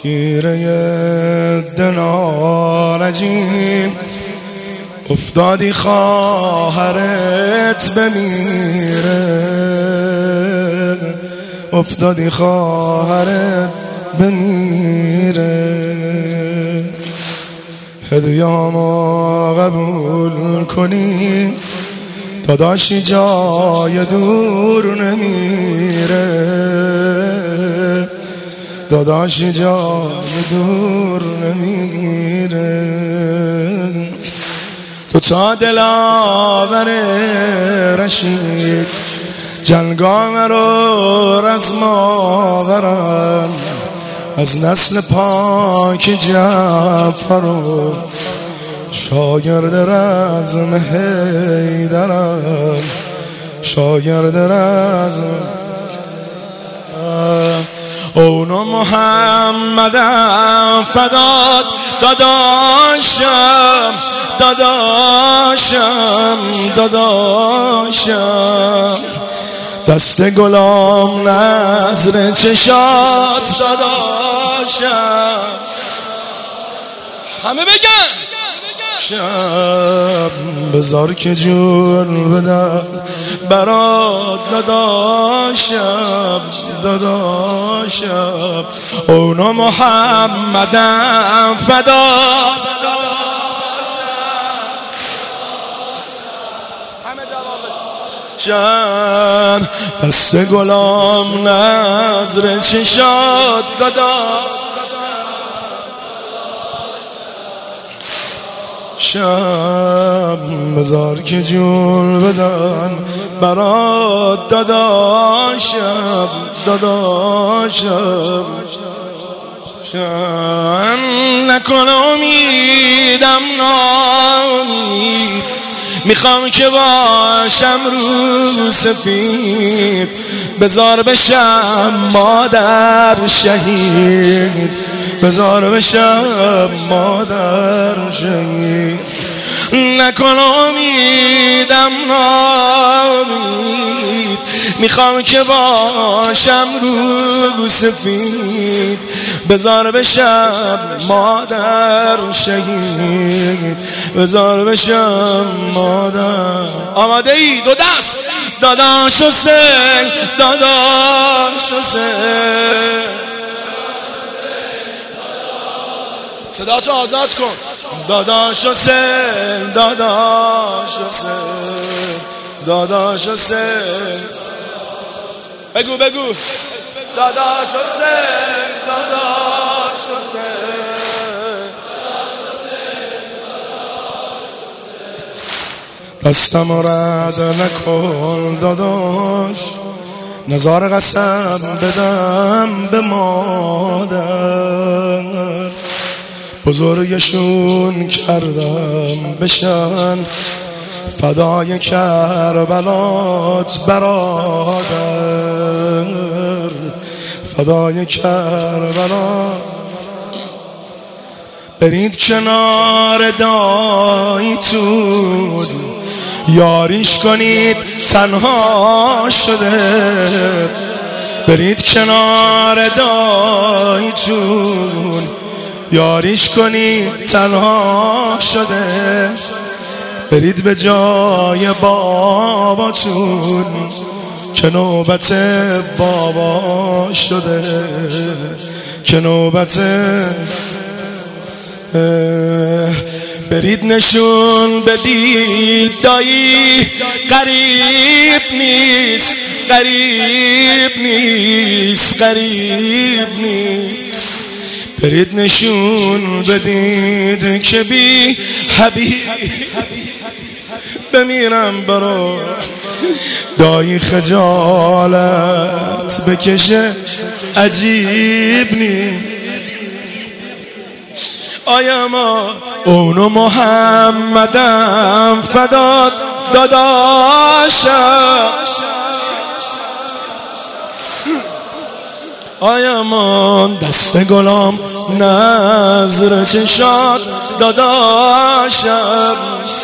گیره دلارجیم افتادی خواهرت بمیره، افتادی خواهرت بمیره. هدیه‌مو قبول کنی داداشی جای دور نمیره، داداشی جای دور نمیره. تو تا دلاور رشید جنگام رو رزماورن، از نسل پاک جعفر و شاگرد رزم حیدرم، شاگرد رزم. اونو محمدم فدات داداشم، داداشم، داداشم. دست گلام نظر چشات داداشم. همه بگن شب بذار که جون بدم برات داداشم، داداشم. اونو محمدم فدات شم، دست گلام نظر چشات داداشم. بذار که جون بدن برات داداشم، داداشم. نکن امیدم نامید، میخوام که باشم رو سفید، بذار بشم مادر شهید، بذار بشم مادر شهید. نکن امیدم نامید، میخوام که باشم رو سفید، بذار بشم مادر شهید، بذار بشم مادر. آماده ای؟ دو دست داداش حسین، داداش حسین. صداتو آزاد کن. داداش حسین، داداش حسین، داداش حسین. بگو بگو. داداش حسین، داداش حسین. دستم رد نکن داداش، نزار قسم بدم به مادر، بزرگشون کردم بشن فدای کربلات برادر، فدای کربلا. برید کنار داییتون یاریش کنید تنها شده، برید کنار داییتون یاریش کنید تنها شده، برید به جای باباتون که نوبت بابا شده، که نوبت. برید نشون بدید دایی غریب نیست، غریب نیست، غریب نیست. برید نشون بدید که بی حبیب بمیرم برا دایی خجالت بکشه عجیب نیست. آیا ما اونو محمدم فدات داداشم، آیا من دست گلام نظر چشات داداشم،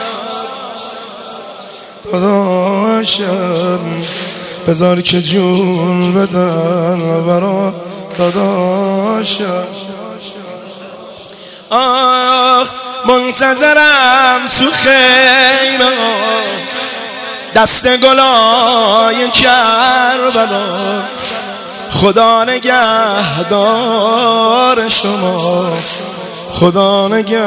داداشم. بذار که جون بدن برا داداشم. آخ منتظرم تو خیمه دست گلای کربلا. خدا نگهدار شما، خدا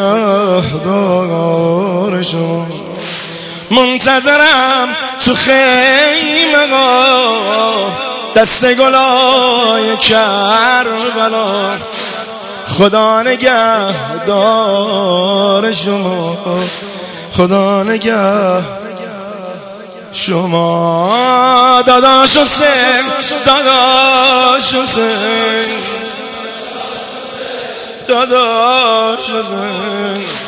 نگهدار شما. منتظرم تو خیمه دست گلای کربلا. خدا نگهدار شما، خدا نگهدار شما. داداش حسین، داداش حسین، داداش حسین.